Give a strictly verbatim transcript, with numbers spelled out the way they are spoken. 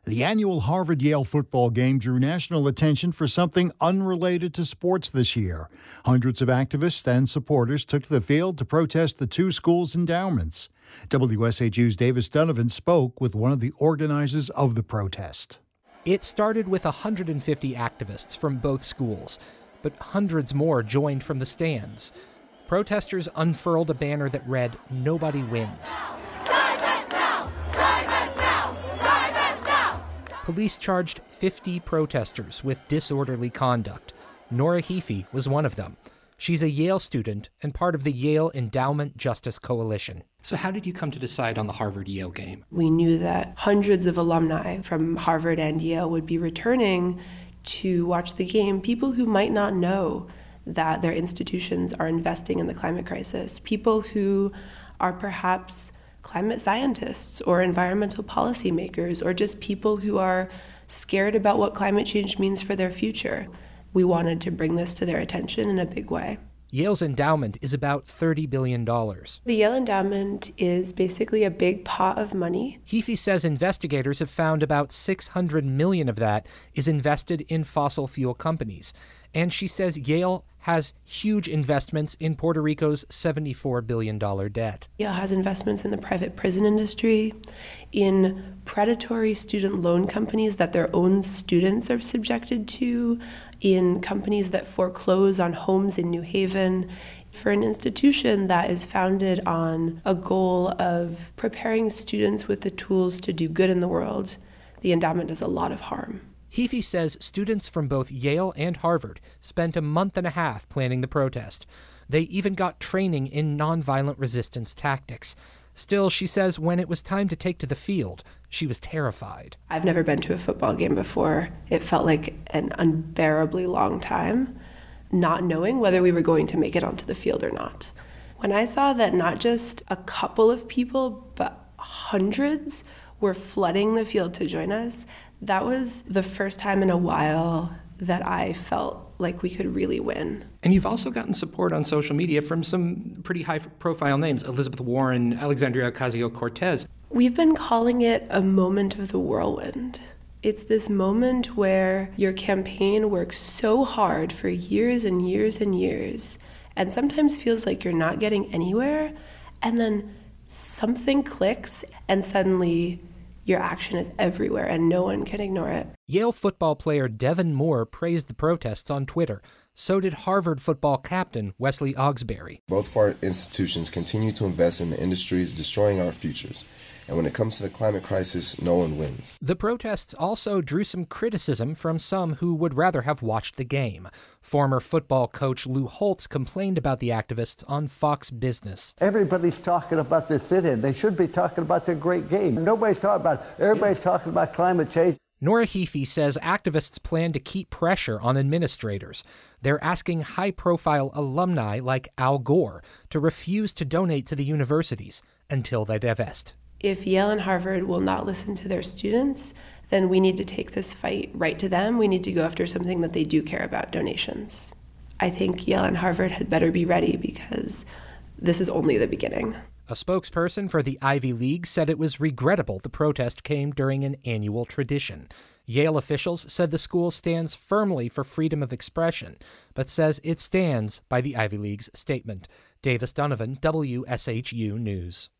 The annual Harvard-Yale football game drew national attention for something unrelated to sports this year. Hundreds of activists and supporters took to the field to protest the two schools' endowments. W S H U's Davis Donovan spoke with one of the organizers of the protest. It started with one hundred fifty activists from both schools, but hundreds more joined from the stands. Protesters unfurled a banner that read, "Nobody wins." Police charged fifty protesters with disorderly conduct. Nora Heafy was one of them. She's a Yale student and part of the Yale Endowment Justice Coalition. So how did you come to decide on the Harvard-Yale game? We knew that hundreds of alumni from Harvard and Yale would be returning to watch the game, people who might not know that their institutions are investing in the climate crisis, people who are perhaps climate scientists or environmental policymakers, or just people who are scared about what climate change means for their future. We wanted to bring this to their attention in a big way. Yale's endowment is about thirty billion dollars. The Yale Endowment is basically a big pot of money. Heafy says investigators have found about six hundred million dollars of that is invested in fossil fuel companies. And she says Yale has huge investments in Puerto Rico's seventy-four billion dollars debt. Yale has investments in the private prison industry, in predatory student loan companies that their own students are subjected to, in companies that foreclose on homes in New Haven. For an institution that is founded on a goal of preparing students with the tools to do good in the world, the endowment does a lot of harm. Heafy says students from both Yale and Harvard spent a month and a half planning the protest. They even got training in nonviolent resistance tactics. Still, she says when it was time to take to the field, she was terrified. I've never been to a football game before. It felt like an unbearably long time, not knowing whether we were going to make it onto the field or not. When I saw that not just a couple of people, but hundreds were flooding the field to join us, that was the first time in a while that I felt like we could really win. And you've also gotten support on social media from some pretty high-profile names, Elizabeth Warren, Alexandria Ocasio-Cortez. We've been calling it a moment of the whirlwind. It's this moment where your campaign works so hard for years and years and years, and sometimes feels like you're not getting anywhere, and then something clicks, and suddenly your action is everywhere and no one can ignore it. Yale football player Devin Moore praised the protests on Twitter. So did Harvard football captain Wesley Augsbury. Both of our institutions continue to invest in the industries destroying our futures. And when it comes to the climate crisis, no one wins. The protests also drew some criticism from some who would rather have watched the game. Former football coach Lou Holtz complained about the activists on Fox Business. Everybody's talking about the sit-in. They should be talking about their great game. Nobody's talking about it. Everybody's talking about climate change. Nora Heafy says activists plan to keep pressure on administrators. They're asking high-profile alumni like Al Gore to refuse to donate to the universities until they divest. If Yale and Harvard will not listen to their students, then we need to take this fight right to them. We need to go after something that they do care about, donations. I think Yale and Harvard had better be ready because this is only the beginning. A spokesperson for the Ivy League said it was regrettable the protest came during an annual tradition. Yale officials said the school stands firmly for freedom of expression, but says it stands by the Ivy League's statement. Davis Donovan, W S H U News.